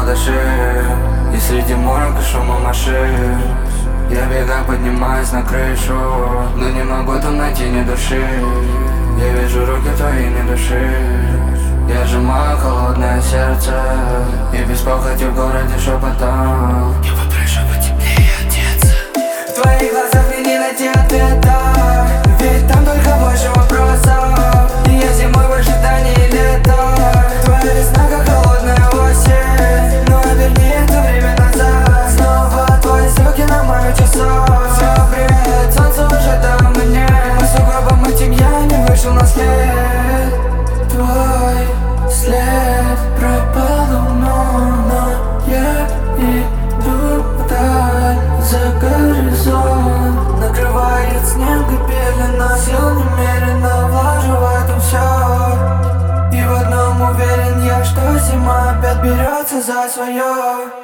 ладоши, и среди морока шума машин я бегаю, поднимаюсь на крышу, но не могу там найти ни души. Я вижу руки твои, ни души. Я сжимаю холодное сердце, и без похоти в городе шепотом я попрошу потеплее одеться. В твоих глазах мне не найти ответа, ведь там только больше вопросов. И я зимой в ожидании лета, твоя весна как холодная осень, но верни это время назад. Снова твои строки на маме часов. Все, привет, солнце уже там мне. По сугробам этим я не вышел на след. Твой след пропал давно, но я иду вдаль за горизонт. Накрывает снег и пелена, сил немерено влажу в этом все. И в одном уверен я, что зима опять берется за свое.